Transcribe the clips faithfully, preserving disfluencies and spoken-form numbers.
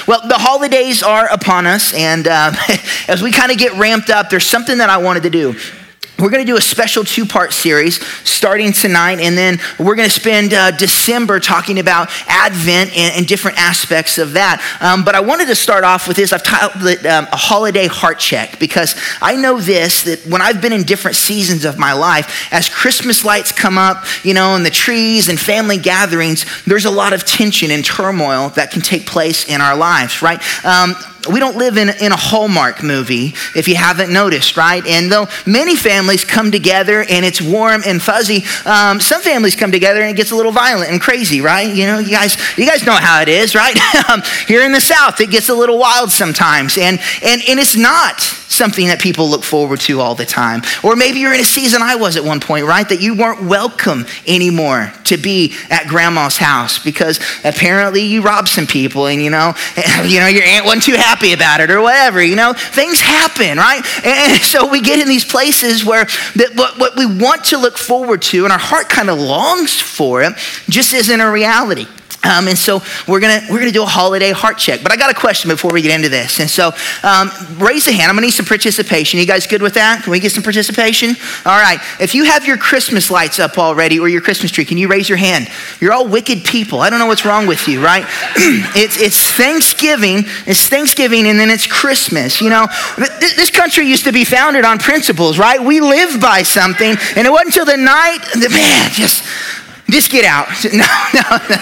Well, the holidays are upon us, and uh, as we kind of get ramped up, there's something that I wanted to do. We're going to do a special two-part series starting tonight, and then we're going to spend uh, December talking about Advent and, and different aspects of that. Um, but I wanted to start off with this. I've titled it um, a holiday heart check, because I know this, that when I've been in different seasons of my life, as Christmas lights come up, you know, and the trees and family gatherings, there's a lot of tension and turmoil that can take place in our lives, right? Um, We don't live in, in a Hallmark movie, if you haven't noticed, right? And though many families come together and it's warm and fuzzy, um, some families come together and it gets a little violent and crazy, right? You know, you guys, you guys know how it is, right? um, here in the South, it gets a little wild sometimes, and and and it's not something that people look forward to all the time. Or maybe you're in a season I was at one point, right? That you weren't welcome anymore to be at grandma's house because apparently you robbed some people, and you know, you know, your aunt wasn't too happy happy about it or whatever, you know, things happen, right? And so we get in these places where that what, what we want to look forward to and our heart kind of longs for it just isn't a reality. Um, and so we're gonna we're gonna do a holiday heart check. But I got a question before we get into this. And so um, raise a hand. I'm gonna need some participation. You guys good with that? Can we get some participation? All right. If you have your Christmas lights up already or your Christmas tree, can you raise your hand? You're all wicked people. I don't know what's wrong with you, right? it's it's Thanksgiving. It's Thanksgiving, and then it's Christmas. You know, th- this country used to be founded on principles, right? We live by something, and it wasn't until the night. The, man, just just get out. No, no. no.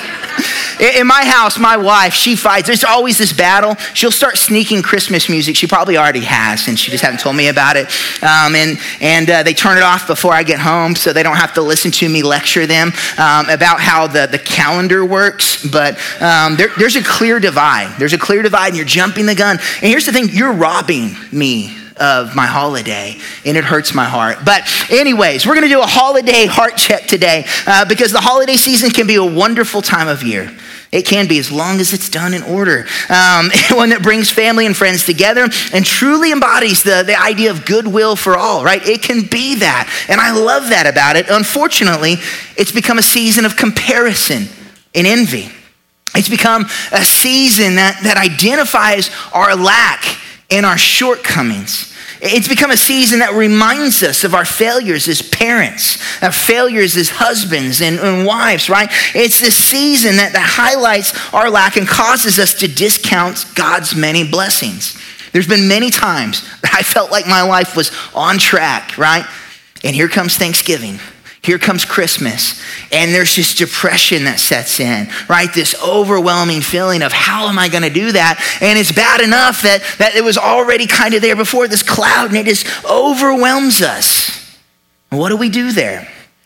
In my house, my wife, she fights. There's always this battle. She'll start sneaking Christmas music. She probably already has, and she just hasn't told me about it. Um, and and uh, they turn it off before I get home so they don't have to listen to me lecture them um, about how the, the calendar works. But um, there, there's a clear divide. There's a clear divide, and you're jumping the gun. And here's the thing. You're robbing me of my holiday, and it hurts my heart. But anyways, we're going to do a holiday heart check today uh, because the holiday season can be a wonderful time of year. It can be, as long as it's done in order. Um, one that brings family and friends together and truly embodies the, the idea of goodwill for all, right? It can be that. And I love that about it. Unfortunately, it's become a season of comparison and envy. It's become a season that, that identifies our lack and our shortcomings. It's become a season that reminds us of our failures as parents, our failures as husbands and, and wives, right? It's this season that, that highlights our lack and causes us to discount God's many blessings. There's been many times that I felt like my life was on track, right? And here comes Thanksgiving. Here comes Christmas, and there's this depression that sets in, right? This overwhelming feeling of how am I going to do that? And it's bad enough that, that it was already kind of there before, this cloud, and it just overwhelms us. And what do we do there?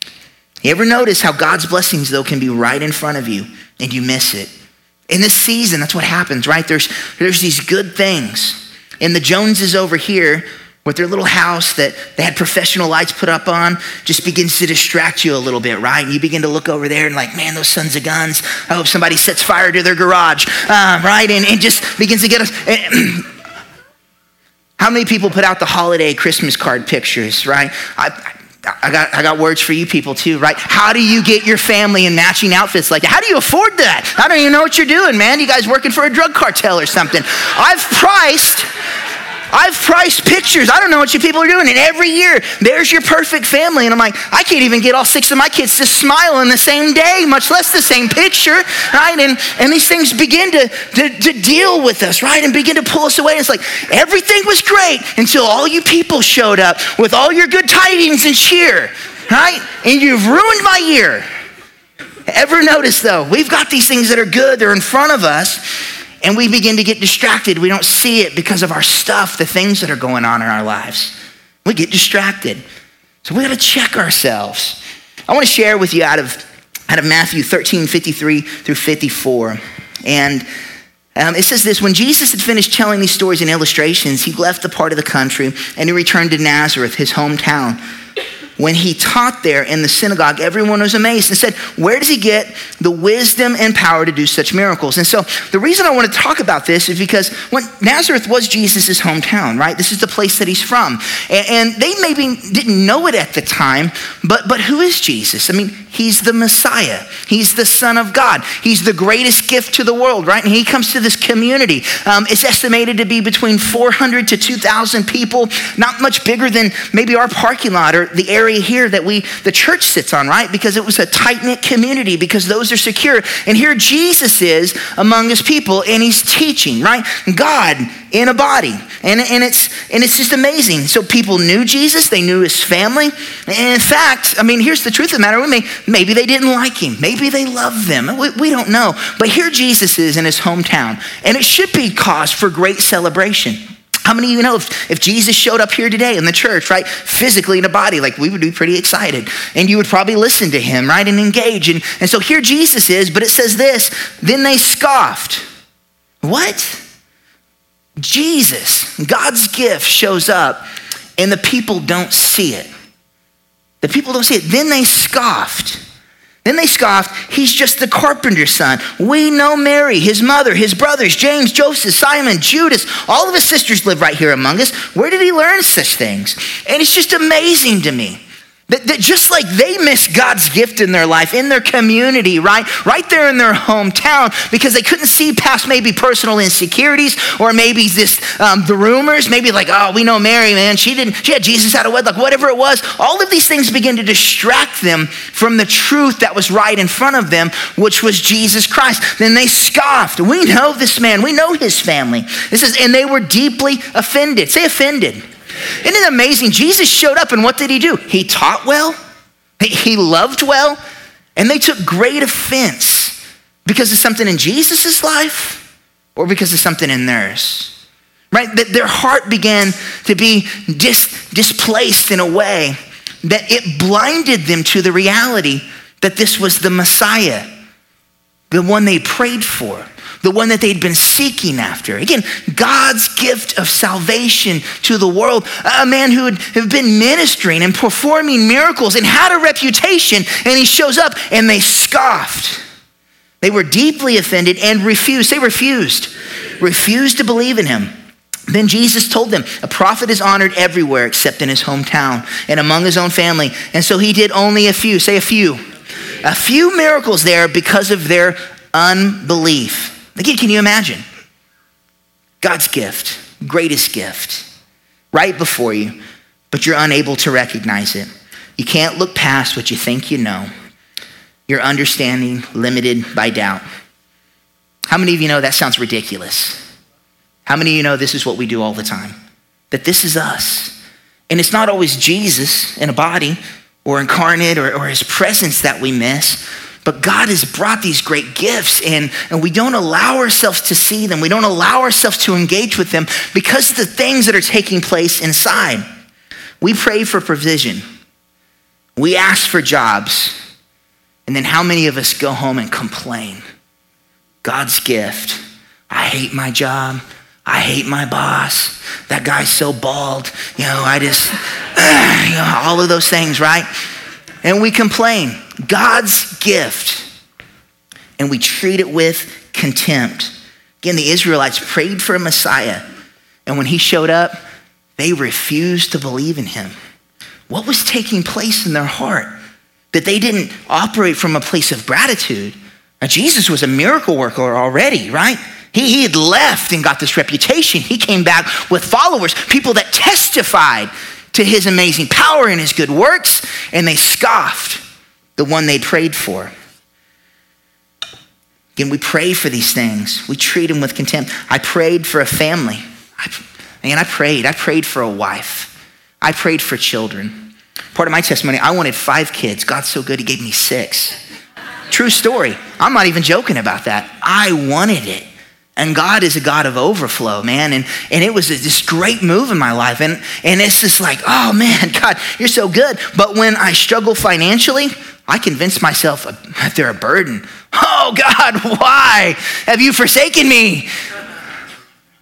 You ever notice how God's blessings, though, can be right in front of you, and you miss it? In this season, that's what happens, right? There's, there's these good things, and the Joneses over here, with their little house that they had professional lights put up on, just begins to distract you a little bit, right? And you begin to look over there and like, man, those sons of guns, I hope somebody sets fire to their garage, uh, right? And it just begins to get us. How many people put out the holiday Christmas card pictures, right? I, I got I got words for you people too, right? How do you get your family in matching outfits like that? How do you afford that? I don't even know what you're doing, man. You guys working for a drug cartel or something. I've priced... I've priced pictures. I don't know what you people are doing. And every year, there's your perfect family. And I'm like, I can't even get all six of my kids to smile in the same day, much less the same picture, right? And and these things begin to, to, to deal with us, right? And begin to pull us away. It's like, everything was great until all you people showed up with all your good tidings and cheer, right? And you've ruined my year. Ever notice, though, we've got these things that are good. They're in front of us. And we begin to get distracted. We don't see it because of our stuff, the things that are going on in our lives. We get distracted. So we got to check ourselves. I want to share with you out of, out of Matthew thirteen, fifty-three through fifty-four. And um, it says this: when Jesus had finished telling these stories and illustrations, he left the part of the country and he returned to Nazareth, his hometown. when he taught there in the synagogue, everyone was amazed and said, where does he get the wisdom and power to do such miracles? And so the reason I want to talk about this is because when Nazareth was Jesus' hometown, right? This is the place that he's from. And, and they maybe didn't know it at the time, but, but who is Jesus? I mean, he's the Messiah. He's the Son of God. He's the greatest gift to the world, right? And he comes to this community. Um, it's estimated to be between four hundred to two thousand people, not much bigger than maybe our parking lot or the area here that we, the church sits on, right? Because it was a tight-knit community, because those are secure. And here Jesus is among his people, and he's teaching, right? God in a body. And, and it's and it's just amazing. So people knew Jesus, they knew his family. And in fact, I mean, here's the truth of the matter. We may, maybe they didn't like him. Maybe they loved them. We, we don't know. But here Jesus is in his hometown, and it should be cause for great celebration. How many of you know if, if Jesus showed up here today in the church, right, physically in a body, like we would be pretty excited, and you would probably listen to him, right, and engage. And, and so here Jesus is, but it says this, then they scoffed. What? Jesus, God's gift shows up, and the people don't see it. The people don't see it. Then they scoffed. Then they scoffed, he's just the carpenter's son. We know Mary, his mother, his brothers, James, Joseph, Simon, Judas, all of his sisters live right here among us. Where did he learn such things? And it's just amazing to me that, that just like they missed God's gift in their life, in their community, right? Right there in their hometown, because they couldn't see past maybe personal insecurities or maybe this, um, the rumors, maybe like, oh, we know Mary, man. She didn't, she had Jesus out of wedlock, whatever it was. All of these things begin to distract them from the truth that was right in front of them, which was Jesus Christ. Then they scoffed. We know this man. We know his family. This is, and they were deeply offended. Say offended. Isn't it amazing? Jesus showed up, and what did he do? He taught well, he loved well, and they took great offense because of something in Jesus' life or because of something in theirs, right? That their heart began to be dis- displaced in a way that it blinded them to the reality that this was the Messiah, the one they prayed for, the one that they'd been seeking after. Again, God's gift of salvation to the world. A man who had, had been ministering and performing miracles and had a reputation, and he shows up and they scoffed. They were deeply offended and refused. They refused. Refused to believe in him. Then Jesus told them, a prophet is honored everywhere except in his hometown and among his own family. And so he did only a few, say a few, a few miracles there because of their unbelief. Again, can you imagine? God's gift, greatest gift, right before you, but you're unable to recognize it. You can't look past what you think you know. Your understanding limited by doubt. How many of you know that sounds ridiculous? How many of you know this is what we do all the time? That this is us. And it's not always Jesus in a body or incarnate or, or his presence that we miss. But God has brought these great gifts in, and we don't allow ourselves to see them. We don't allow ourselves to engage with them because of the things that are taking place inside. We pray for provision. We ask for jobs. And then how many of us go home and complain? God's gift. I hate my job. I hate my boss. That guy's so bald. You know, I just, uh, you know, all of those things, right? And we complain. God's gift, and we treat it with contempt. Again, the Israelites prayed for a Messiah, and when he showed up, they refused to believe in him. What was taking place in their heart? That they didn't operate from a place of gratitude. Now, Jesus was a miracle worker already, right? He, he had left and got this reputation. He came back with followers, people that testified to his amazing power and his good works, and they scoffed the one they prayed for. Again, we pray for these things. We treat them with contempt. I prayed for a family. I, and I prayed. I prayed for a wife. I prayed for children. Part of my testimony, I wanted five kids. God's so good, he gave me six. True story. I'm not even joking about that. I wanted it. And God is a God of overflow, man. And, and it was this great move in my life. And, and it's just like, oh man, God, you're so good. But when I struggle financially, I convince myself that they're a burden. Oh God, why have you forsaken me?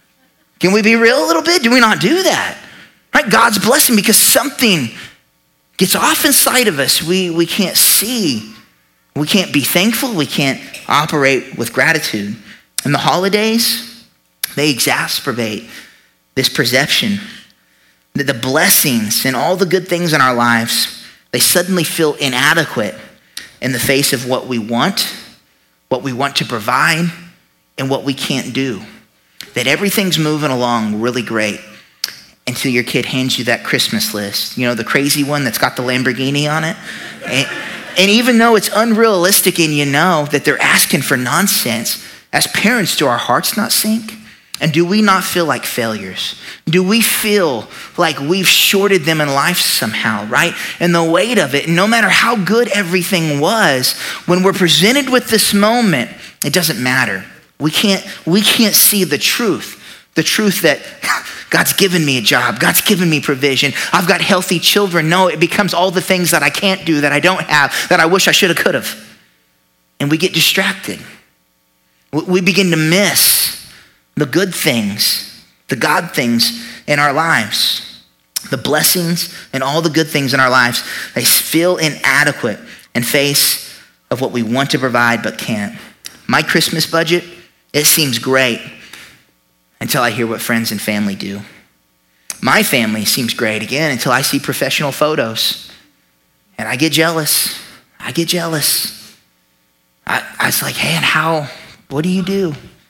Can we be real a little bit? Do we not do that? Right? God's blessing because something gets off inside of us. We, we can't see. We can't be thankful. We can't operate with gratitude. And the holidays, they exacerbate this perception that the blessings and all the good things in our lives, they suddenly feel inadequate in the face of what we want, what we want to provide, and what we can't do. That everything's moving along really great until your kid hands you that Christmas list. You know, the crazy one that's got the Lamborghini on it. And, and even though it's unrealistic and you know that they're asking for nonsense, as parents, do our hearts not sink? And do we not feel like failures? Do we feel like we've shorted them in life somehow, right? And the weight of it, no matter how good everything was, when we're presented with this moment, it doesn't matter. We can't, we can't see the truth. The truth that God's given me a job. God's given me provision. I've got healthy children. No, it becomes all the things that I can't do, that I don't have, that I wish I should have, could have. And we get distracted. We begin to miss the good things, the God things in our lives. The blessings and all the good things in our lives, they feel inadequate in face of what we want to provide but can't. My Christmas budget, it seems great until I hear what friends and family do. My family seems great, again, until I see professional photos. And I get jealous. I get jealous. I, I was like, hey, and how, what do you do?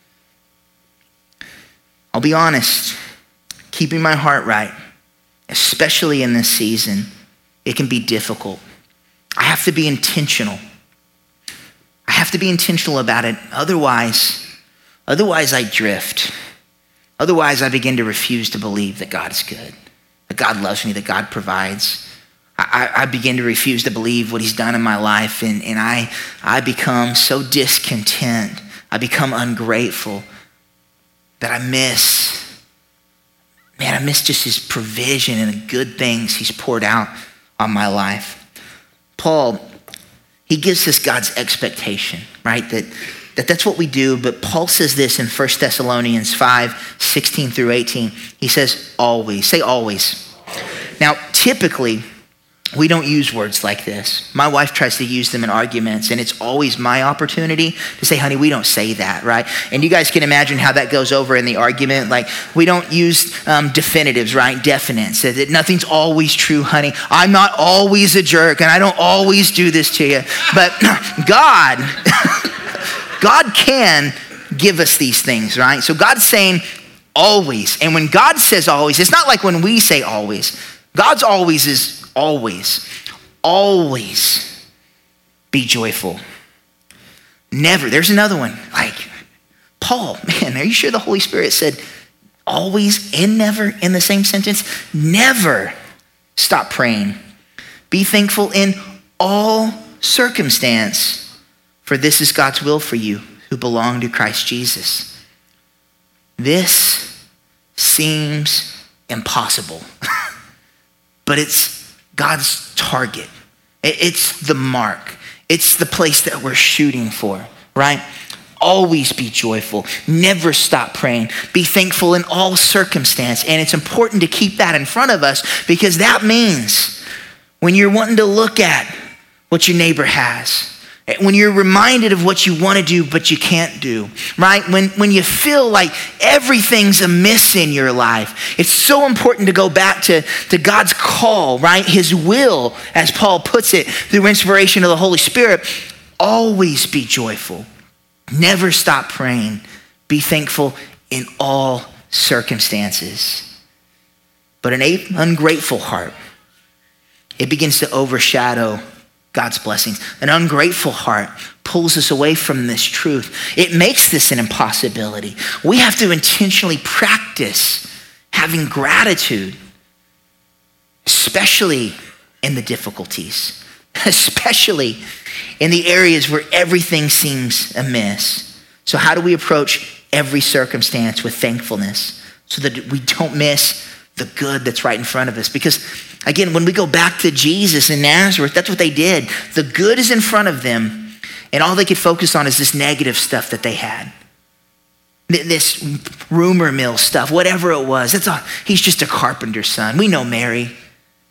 I'll be honest, keeping my heart right, especially in this season, it can be difficult. I have to be intentional. I have to be intentional about it. Otherwise, otherwise I drift. Otherwise, I begin to refuse to believe that God is good, that God loves me, that God provides. I, I begin to refuse to believe what he's done in my life, and, and I, I become so discontent. I become ungrateful that I miss, man, I miss just his provision and the good things he's poured out on my life. Paul, he gives us God's expectation, right? That, that that's what we do. But Paul says this in First Thessalonians five, sixteen through eighteen. He says, always. Say always. Now, typically, we don't use words like this. My wife tries to use them in arguments, and it's always my opportunity to say, honey, we don't say that, right? And you guys can imagine how that goes over in the argument. Like, we don't use um, definitives, right? Definites. That nothing's always true, honey. I'm not always a jerk, and I don't always do this to you. But God, God can give us these things, right? So God's saying always. And when God says always, it's not like when we say always. God's always is always, always be joyful. Never. There's another one. Like, Paul, man, are you sure the Holy Spirit said always and never in the same sentence? Never stop praying. Be thankful in all circumstance, for this is God's will for you who belong to Christ Jesus. This seems impossible, but it's God's target. It's the mark. It's the place that we're shooting for, right? Always be joyful. Never stop praying. Be thankful in all circumstance. And it's important to keep that in front of us, because that means when you're wanting to look at what your neighbor has, when you're reminded of what you want to do but you can't do, right? When, when you feel like everything's amiss in your life, it's so important to go back to, to God's call, right? His will, as Paul puts it, through inspiration of the Holy Spirit. Always be joyful. Never stop praying. Be thankful in all circumstances. But an ungrateful heart, it begins to overshadow God's blessings. An ungrateful heart pulls us away from this truth. It makes this an impossibility. We have to intentionally practice having gratitude, especially in the difficulties, especially in the areas where everything seems amiss. So how do we approach every circumstance with thankfulness so that we don't miss the good that's right in front of us? Because again, when we go back to Jesus in Nazareth, that's what they did. The good is in front of them, and all they could focus on is this negative stuff that they had. This rumor mill stuff, whatever it was. That's all. He's just a carpenter's son. We know Mary.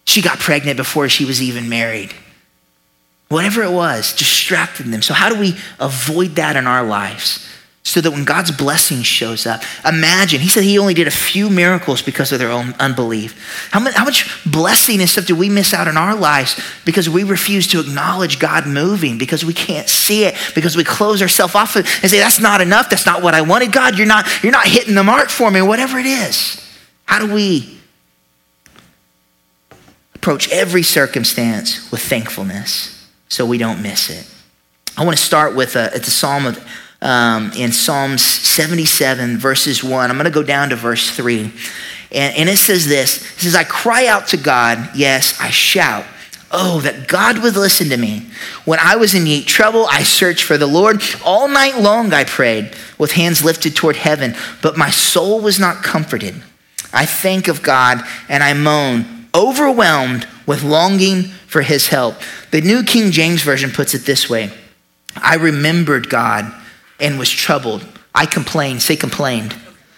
She got pregnant before she was even married. Whatever it was, distracted them. So how do we avoid that in our lives? So that when God's blessing shows up, imagine, he said he only did a few miracles because of their own unbelief. How much, how much blessing and stuff do we miss out in our lives because we refuse to acknowledge God moving, because we can't see it, because we close ourselves off and say, that's not enough, that's not what I wanted. God, you're not, you're not hitting the mark for me, whatever it is. How do we approach every circumstance with thankfulness so we don't miss it? I want to start with a, it's a psalm of Um, in Psalms seventy-seven, verses one. I'm going to go down to verse three. And, and it says this. It says, I cry out to God. Yes, I shout. Oh, that God would listen to me. When I was in deep trouble, I searched for the Lord. All night long I prayed with hands lifted toward heaven, but my soul was not comforted. I think of God and I moan, overwhelmed with longing for his help. The New King James Version puts it this way. I remembered God and was troubled. I complained. Say complained.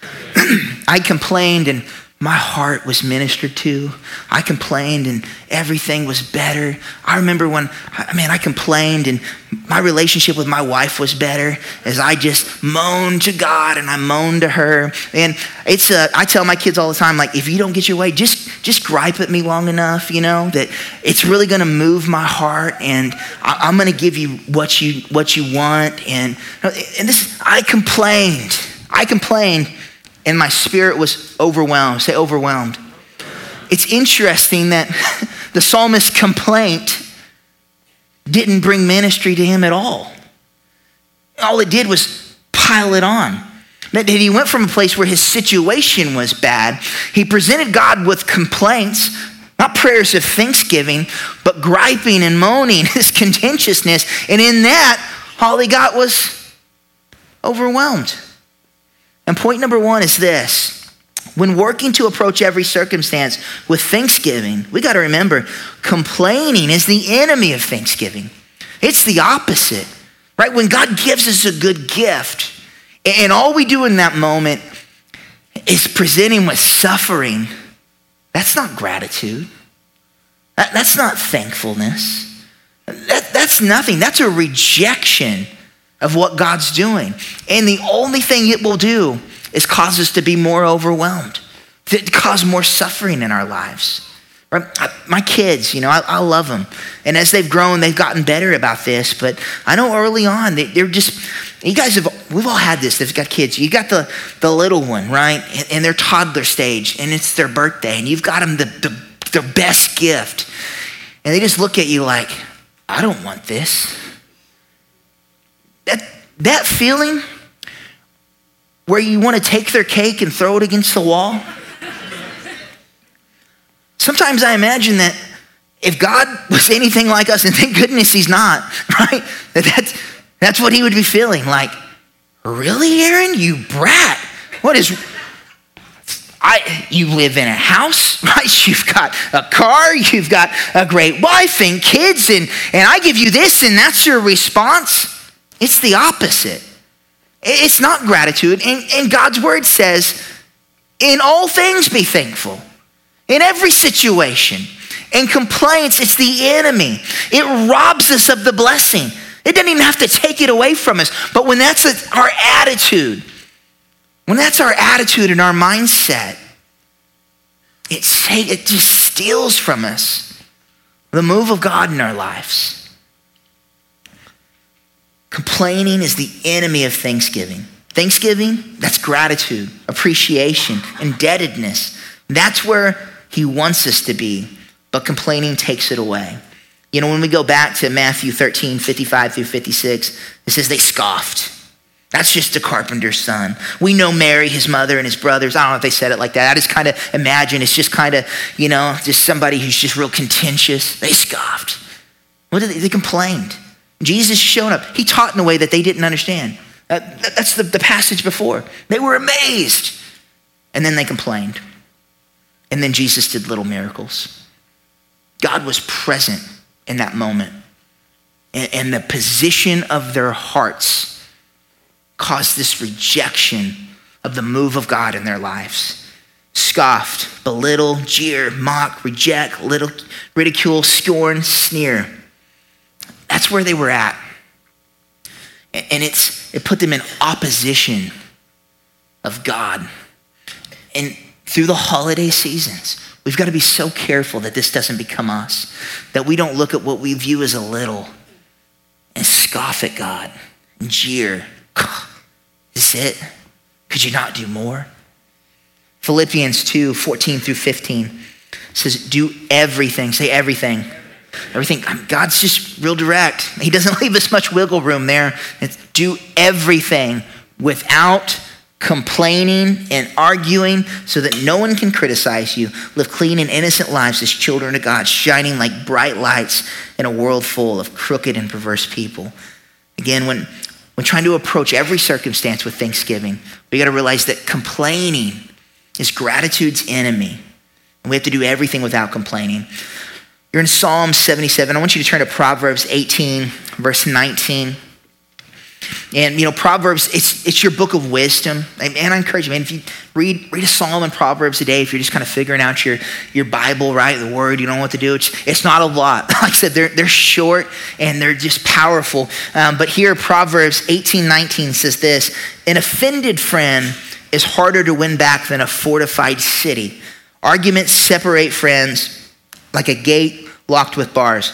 I complained and my heart was ministered to. I complained and everything was better. I remember when, I mean, I complained and my relationship with my wife was better as I just moaned to God and I moaned to her. And it's, uh, I tell my kids all the time, like, if you don't get your way, just, just gripe at me long enough, you know, that it's really going to move my heart and I, I'm going to give you what you, what you want. And, and this, I complained. I complained. And my spirit was overwhelmed. Say overwhelmed. It's interesting that the psalmist's complaint didn't bring ministry to him at all. All it did was pile it on. That he went from a place where his situation was bad. He presented God with complaints, not prayers of thanksgiving, but griping and moaning, his contentiousness. And in that, all he got was overwhelmed. And point number one is this. When working to approach every circumstance with thanksgiving, we got to remember, complaining is the enemy of thanksgiving. It's the opposite, right? When God gives us a good gift, and all we do in that moment is present him with suffering, that's not gratitude. That, that's not thankfulness. That, that's nothing. That's a rejection of what God's doing. And the only thing it will do is cause us to be more overwhelmed, to cause more suffering in our lives. Right? My kids, you know, I, I love them. And as they've grown, they've gotten better about this. But I know early on, they, they're just, you guys have, we've all had this. They've got kids. You got the, the little one, right? In their toddler stage, and it's their birthday. And you've got them the, the, their best gift. And they just look at you like, I don't want this. That, that feeling where you want to take their cake and throw it against the wall. Sometimes I imagine that if God was anything like us, and thank goodness he's not, right? That that's, that's what he would be feeling. Like, really, Aaron, you brat? What is, I? You live in a house, right? You've got a car, you've got a great wife and kids, and, and I give you this and that's your response. It's the opposite. It's not gratitude. And, and God's word says, in all things be thankful. In every situation. And complaints, it's the enemy. It robs us of the blessing. It doesn't even have to take it away from us. But when that's a, our attitude, when that's our attitude and our mindset, it, it just steals from us the move of God in our lives. Complaining is the enemy of thanksgiving. Thanksgiving, that's gratitude, appreciation, indebtedness. That's where he wants us to be, but complaining takes it away. You know, when we go back to Matthew thirteen, fifty-five through fifty-six, it says they scoffed. That's just a carpenter's son. We know Mary, his mother, and his brothers. I don't know if they said it like that. I just kind of imagine it's just kind of, you know, just somebody who's just real contentious. They scoffed. What did they, they complained. Jesus showed up. He taught in a way that they didn't understand. Uh, that's the, the passage before. They were amazed. And then they complained. And then Jesus did little miracles. God was present in that moment. And, and the position of their hearts caused this rejection of the move of God in their lives. scoffed, belittle, jeer, mock, reject, little, ridicule, scorn, sneer. That's where they were at. And it's it put them in opposition of God. And through the holiday seasons, we've got to be so careful that this doesn't become us, that we don't look at what we view as a little and scoff at God and jeer. Is this it? Could you not do more? Philippians two, fourteen through fifteen says, do everything, say everything. Everything, God's just real direct. He doesn't leave us much wiggle room there. It's do everything without complaining and arguing so that no one can criticize you. Live clean and innocent lives as children of God, shining like bright lights in a world full of crooked and perverse people. Again, when, when trying to approach every circumstance with thanksgiving, we got to realize that complaining is gratitude's enemy. And we have to do everything without complaining. You're in Psalm seventy-seven. I want you to turn to Proverbs eighteen, verse nineteen. And, you know, Proverbs, it's it's your book of wisdom. And I encourage you, man, if you read read a psalm and Proverbs a day, if you're just kind of figuring out your, your Bible, right, the word, you don't know what to do, it's, it's not a lot. Like I said, they're, they're short and they're just powerful. Um, but here, Proverbs eighteen nineteen says this, an offended friend is harder to win back than a fortified city. Arguments separate friends like a gate locked with bars.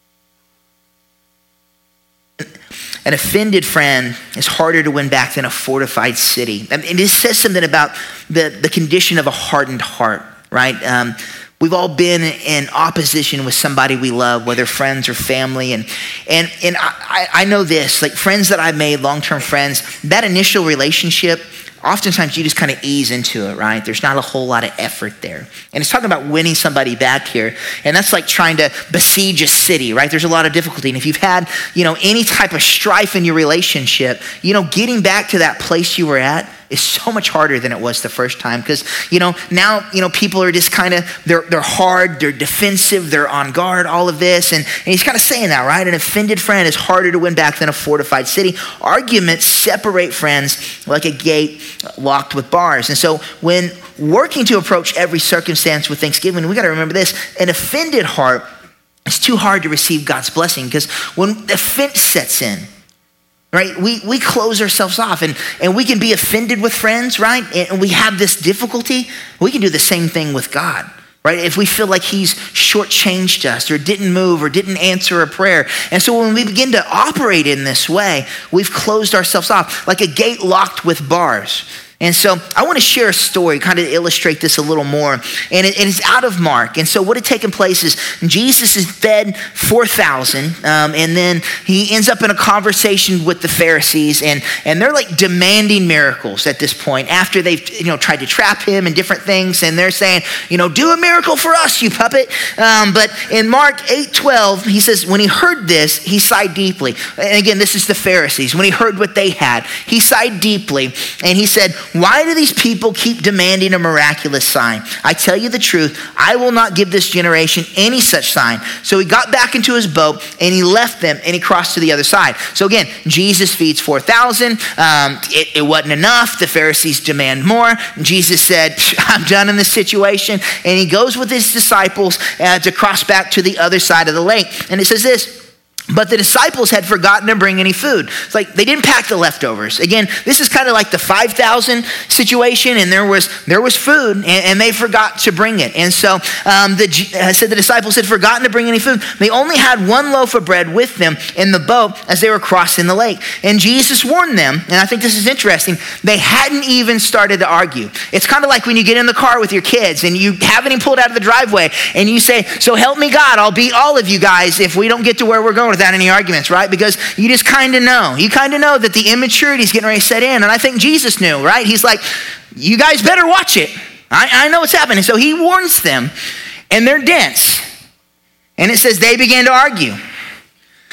An offended friend is harder to win back than a fortified city. And it says something about the, the condition of a hardened heart, right? Um, we've all been in opposition with somebody we love, whether friends or family. And and and I, I know this, like friends that I've made, long-term friends, that initial relationship, oftentimes you just kind of ease into it, right? There's not a whole lot of effort there. And it's talking about winning somebody back here. And that's like trying to besiege a city, right? There's a lot of difficulty. And if you've had, you know, any type of strife in your relationship, you know, getting back to that place you were at is so much harder than it was the first time. Because, you know, now, you know, people are just kind of, they're they're hard, they're defensive, they're on guard, all of this. And, and he's kind of saying that, right? An offended friend is harder to win back than a fortified city. Arguments separate friends like a gate locked with bars. And so when working to approach every circumstance with thanksgiving, we got to remember this, an offended heart is too hard to receive God's blessing, because when offense sets in, right, we, we close ourselves off, and, and we can be offended with friends, right? And we have this difficulty. We can do the same thing with God, right? If we feel like he's shortchanged us or didn't move or didn't answer a prayer. And so when we begin to operate in this way, we've closed ourselves off like a gate locked with bars. And so I want to share a story, kind of illustrate this a little more. And it, it is out of Mark. And so what had taken place is Jesus is fed four thousand. Um, and then he ends up in a conversation with the Pharisees. And, and they're like demanding miracles at this point after they've, you know, tried to trap him and different things. And they're saying, you know, do a miracle for us, you puppet. Um, but in Mark eight twelve, he says, when he heard this, he sighed deeply. And again, this is the Pharisees. When he heard what they had, he sighed deeply. And he said, why do these people keep demanding a miraculous sign? I tell you the truth, I will not give this generation any such sign. So he got back into his boat and he left them and he crossed to the other side. So again, Jesus feeds four thousand. Um, it, it wasn't enough. The Pharisees demand more. Jesus said, I'm done in this situation. And he goes with his disciples uh, to cross back to the other side of the lake. And it says this, but the disciples had forgotten to bring any food. It's like they didn't pack the leftovers. Again, this is kind of like the five thousand situation, and there was there was food, and, and they forgot to bring it. And so um, the uh, said the disciples had forgotten to bring any food. They only had one loaf of bread with them in the boat as they were crossing the lake. And Jesus warned them, and I think this is interesting, they hadn't even started to argue. It's kind of like when you get in the car with your kids, and you haven't even pulled out of the driveway, and you say, so help me God, I'll beat all of you guys if we don't get to where we're going without any arguments, right? Because you just kind of know. You kind of know that the immaturity is getting ready to set in. And I think Jesus knew, right? He's like, you guys better watch it. I, I know what's happening. So he warns them, and they're dense. And it says they began to argue.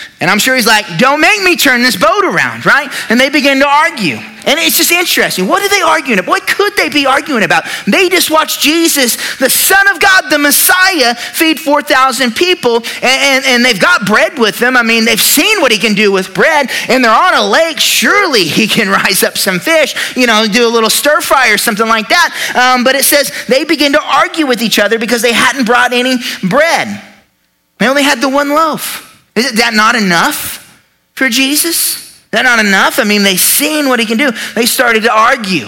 And I'm sure he's like, don't make me turn this boat around, right? And they begin to argue. And it's just interesting. What are they arguing about? What could they be arguing about? They just watched Jesus, the Son of God, the Messiah, feed four thousand people. And, and, and they've got bread with them. I mean, they've seen what he can do with bread. And they're on a lake. Surely he can rise up some fish, you know, do a little stir fry or something like that. Um, but it says they begin to argue with each other because they hadn't brought any bread. They only had the one loaf. Is that not enough for Jesus? Is that not enough? I mean, they seen what he can do. They started to argue.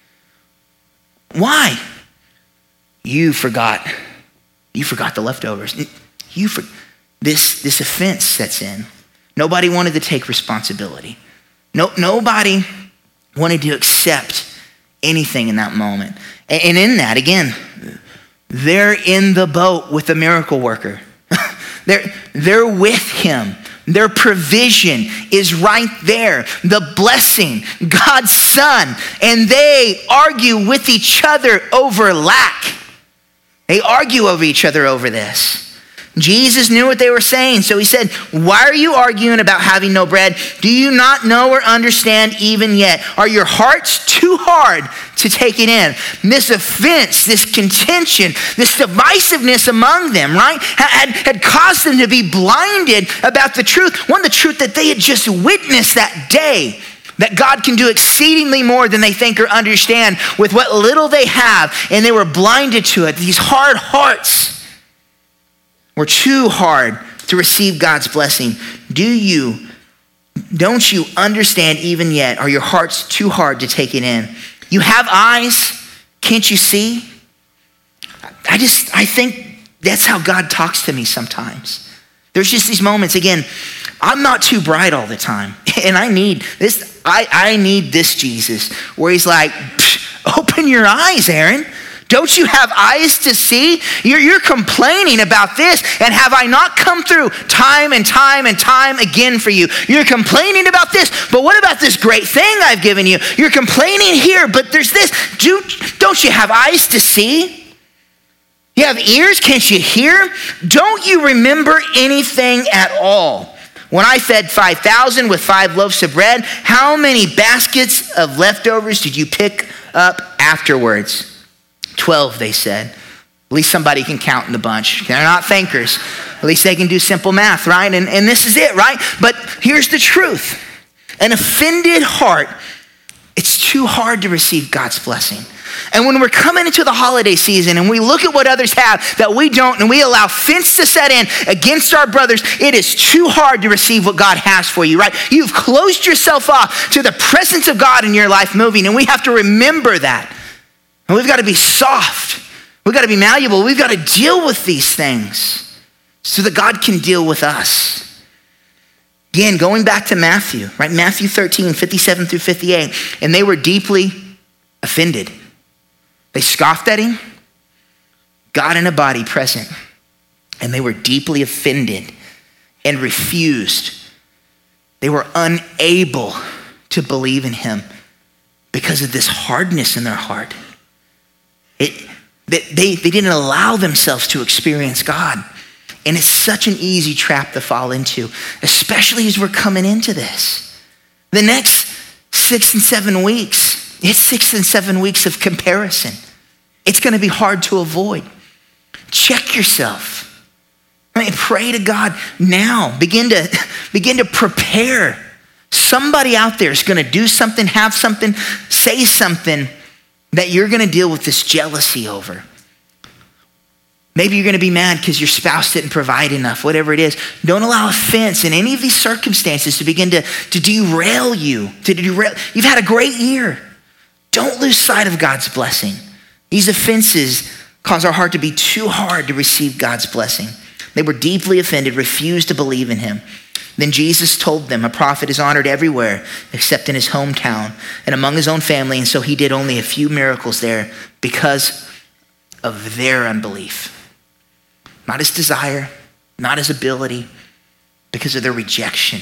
Why? You forgot. You forgot the leftovers. You for, this, this offense sets in. Nobody wanted to take responsibility. No, nobody wanted to accept anything in that moment. And, and in that, again, they're in the boat with the miracle worker. They're, they're with him. Their provision is right there. The blessing, God's son. And they argue with each other over lack. They argue over each other over this. Jesus knew what they were saying. So he said, why are you arguing about having no bread? Do you not know or understand even yet? Are your hearts too hard to take it in? And this offense, this contention, this divisiveness among them, right, had, had caused them to be blinded about the truth. One, the truth that they had just witnessed that day, that God can do exceedingly more than they think or understand with what little they have. And they were blinded to it. These hard hearts were too hard to receive God's blessing. Do you, don't you understand even yet? Are your hearts too hard to take it in? You have eyes, can't you see? I just, I think that's how God talks to me sometimes. There's just these moments, again, I'm not too bright all the time. And I need this, I, I need this Jesus, where he's like, open your eyes, Aaron. Don't you have eyes to see? You're, you're complaining about this, and have I not come through time and time and time again for you? You're complaining about this, but what about this great thing I've given you? You're complaining here, but there's this. Do, don't you have eyes to see? You have ears, can't you hear? Don't you remember anything at all? When I fed five thousand with five loaves of bread, how many baskets of leftovers did you pick up afterwards? twelve, they said. At least somebody can count in the bunch. They're not thinkers. At least they can do simple math, right? And, and this is it, right? But here's the truth. An offended heart, it's too hard to receive God's blessing. And when we're coming into the holiday season and we look at what others have that we don't, and we allow offense to set in against our brothers, it is too hard to receive what God has for you, right? You've closed yourself off to the presence of God in your life moving, and we have to remember that. And we've got to be soft. We've got to be malleable. We've got to deal with these things so that God can deal with us. Again, going back to Matthew, right? Matthew thirteen, fifty-seven through fifty-eight. And they were deeply offended. They scoffed at him, God in a body present. And they were deeply offended and refused. They were unable to believe in him because of this hardness in their heart. It, they, they didn't allow themselves to experience God. And it's such an easy trap to fall into, especially as we're coming into this. The next six and seven weeks, it's six and seven weeks of comparison. It's gonna be hard to avoid. Check yourself. I mean, pray to God now. Begin to, begin to prepare. Somebody out there is gonna do something, have something, say something that you're gonna deal with this jealousy over. Maybe you're gonna be mad because your spouse didn't provide enough, whatever it is. Don't allow offense in any of these circumstances to begin to, to derail you, to derail. You've had a great year. Don't lose sight of God's blessing. These offenses cause our heart to be too hard to receive God's blessing. They were deeply offended, refused to believe in him. Then Jesus told them, a prophet is honored everywhere except in his hometown and among his own family. And so he did only a few miracles there because of their unbelief. Not his desire, not his ability, because of their rejection.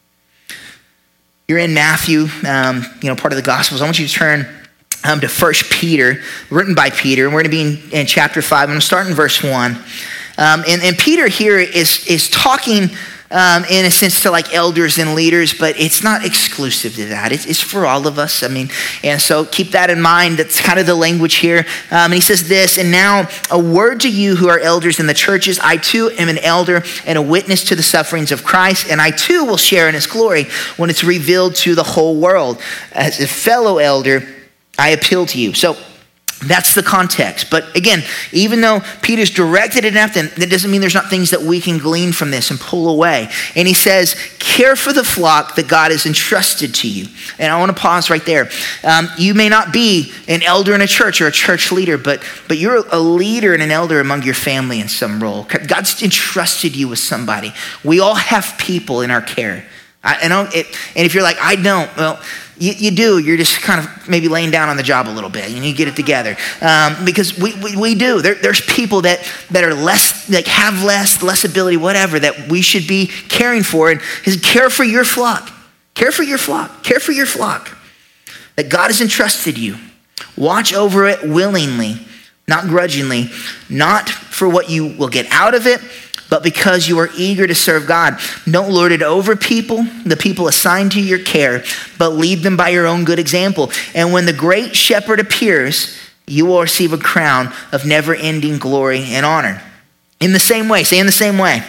You're in Matthew, um, you know, part of the Gospels. I want you to turn um, to First Peter, written by Peter. And we're going to be in, in chapter five. I'm going to start in verse one. Um, and, and Peter here is, is talking um, in a sense to like elders and leaders, but it's not exclusive to that. It's, it's for all of us. I mean, and so keep that in mind. That's kind of the language here. Um, and he says this, and now a word to you who are elders in the churches. I too am an elder and a witness to the sufferings of Christ, and I too will share in his glory when it's revealed to the whole world. As a fellow elder, I appeal to you. So that's the context. But again, even though Peter's directed it at them, that doesn't mean there's not things that we can glean from this and pull away. And he says, care for the flock that God has entrusted to you. And I want to pause right there. Um, you may not be an elder in a church or a church leader, but, but you're a leader and an elder among your family in some role. God's entrusted you with somebody. We all have people in our care. I, I know it, and if you're like, I don't, well, You, you do. You're just kind of maybe laying down on the job a little bit. You need to get it together um, because we, we we do. There, there's people that that are less, like have less, less ability, whatever, that we should be caring for. And his care for your flock, care for your flock, care for your flock that God has entrusted you. Watch over it willingly, not grudgingly, not for what you will get out of it, but because you are eager to serve God. Don't lord it over people, the people assigned to your care, but lead them by your own good example. And when the great shepherd appears, you will receive a crown of never-ending glory and honor. In the same way, say in the same way.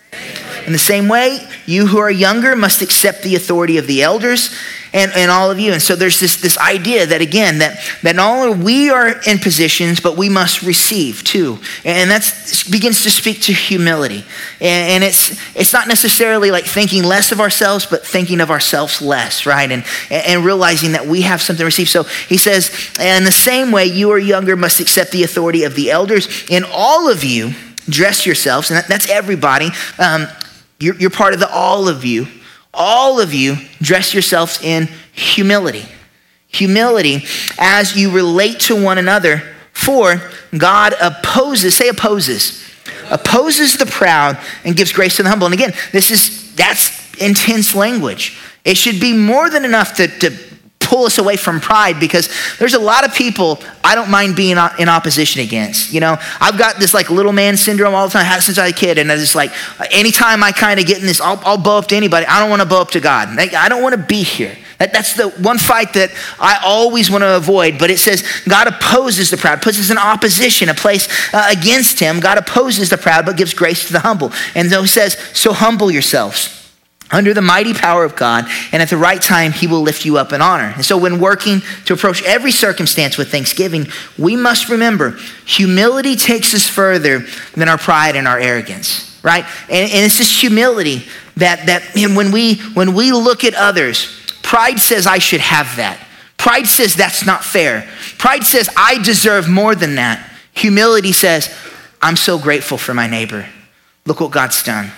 In the same way, you who are younger must accept the authority of the elders and, and all of you. And so there's this, this idea that, again, that, that not only we are in positions, but we must receive too. And that begins to speak to humility. And, and it's it's not necessarily like thinking less of ourselves, but thinking of ourselves less, right? And, and realizing that we have something to receive. So he says, in the same way, you are younger must accept the authority of the elders. And all of you dress yourselves, and that, that's everybody. Um, You're, you're part of the all of you. All of you dress yourselves in humility. Humility as you relate to one another, for God opposes, say opposes, opposes the proud and gives grace to the humble. And again, this is, that's intense language. It should be more than enough to, to pull us away from pride, because there's a lot of people I don't mind being in opposition against. You know, I've got this like little man syndrome all the time, had since I was a kid, and I just like, anytime I kind of get in this, I'll, I'll bow up to anybody. I don't want to bow up to God. I don't want to be here. That, that's the one fight that I always want to avoid. But it says God opposes the proud, puts us in opposition, a place uh, against him. God opposes the proud, but gives grace to the humble. And so he says, so humble yourselves under the mighty power of God, and at the right time, he will lift you up in honor. And so when working to approach every circumstance with thanksgiving, we must remember humility takes us further than our pride and our arrogance, right? And, and it's this humility that, that and when we when we look at others, pride says I should have that. Pride says that's not fair. Pride says I deserve more than that. Humility says I'm so grateful for my neighbor. Look what God's done.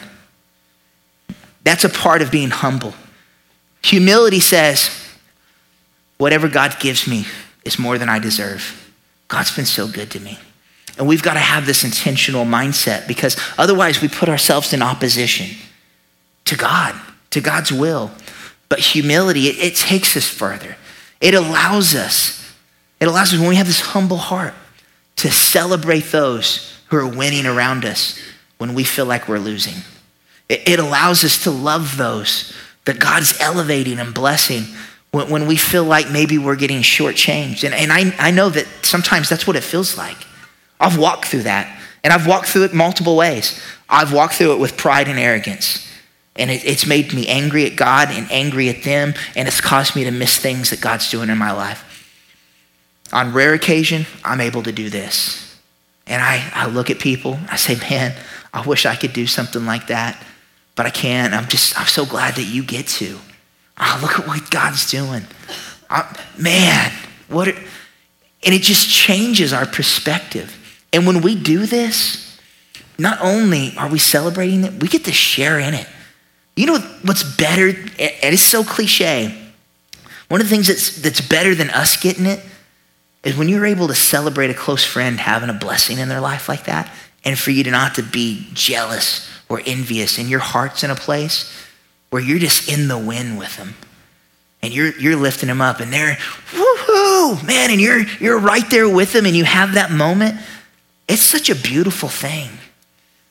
That's a part of being humble. Humility says, whatever God gives me is more than I deserve. God's been so good to me. And we've got to have this intentional mindset, because otherwise we put ourselves in opposition to God, to God's will. But humility, it, it takes us further. It allows us, it allows us when we have this humble heart to celebrate those who are winning around us when we feel like we're losing. It allows us to love those that God's elevating and blessing when, when we feel like maybe we're getting shortchanged. And, and I, I know that sometimes that's what it feels like. I've walked through that, and I've walked through it multiple ways. I've walked through it with pride and arrogance, and it, it's made me angry at God and angry at them, and it's caused me to miss things that God's doing in my life. On rare occasion, I'm able to do this. And I, I look at people, I say, man, I wish I could do something like that. But I can't. I'm just, I'm so glad that you get to. Oh, look at what God's doing. I, man, what, are, and it just changes our perspective. And when we do this, not only are we celebrating it, we get to share in it. You know what's better, and it's so cliche. One of the things that's, that's better than us getting it is when you're able to celebrate a close friend having a blessing in their life like that, and for you to not to be jealous or envious, and your heart's in a place where you're just in the win with them. And you're you're lifting them up, and they're, woohoo, man, and you're you're right there with them, and you have that moment. It's such a beautiful thing.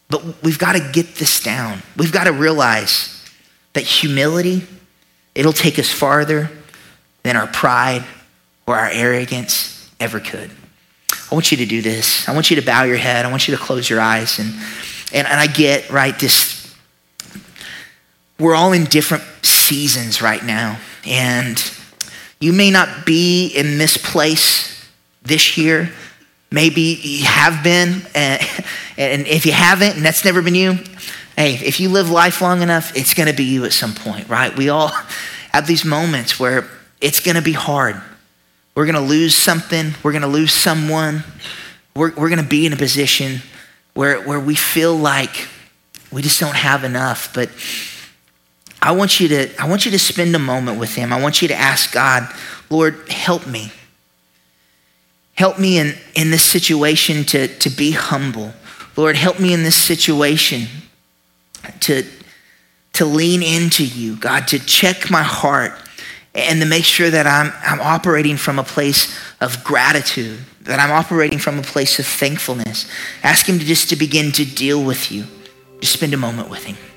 But we've got to get this down. We've got to realize that humility, it'll take us farther than our pride or our arrogance ever could. I want you to do this. I want you to bow your head. I want you to close your eyes. And, and, and I get, right, this, we're all in different seasons right now. And you may not be in this place this year. Maybe you have been. And, and if you haven't, and that's never been you, hey, if you live life long enough, it's going to be you at some point, right? We all have these moments where it's going to be hard. We're going to lose something. We're going to lose someone. We're, we're going to be in a position where, where we feel like we just don't have enough. But I want you to, I want you to spend a moment with him. I want you to ask God, Lord, help me. Help me in, in this situation to, to be humble. Lord, help me in this situation to, to lean into you, God, to check my heart and to make sure that I'm, I'm operating from a place of gratitude, that I'm operating from a place of thankfulness. Ask him to just to begin to deal with you. Just spend a moment with him.